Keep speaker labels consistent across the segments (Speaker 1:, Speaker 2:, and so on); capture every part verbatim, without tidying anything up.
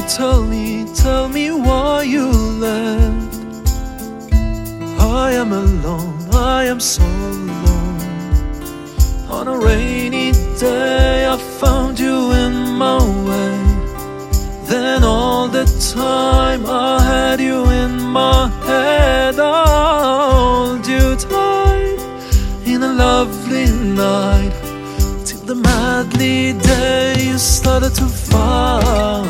Speaker 1: tell me, tell me why you left. I am alone, I am so alone. On a rainy day I found you in my way. Then all the time I had you in my head. I hold you tight in a lovely night, till the madly day you started to fight.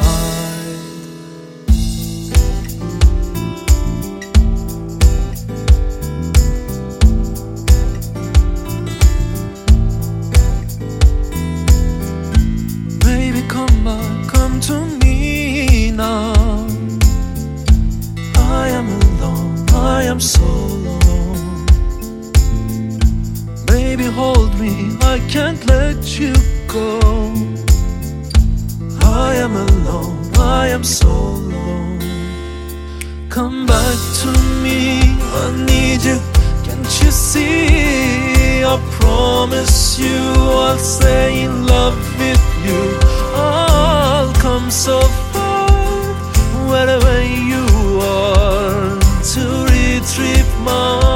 Speaker 1: Baby, come back, come to me now. I am alone, I am so alone. Baby, hold me, I can't let you go. I am alone, I am so alone. Come back to me, I need you, can't you see? I promise you I'll stay in love with you. I'll come so far, wherever you are, to retrieve my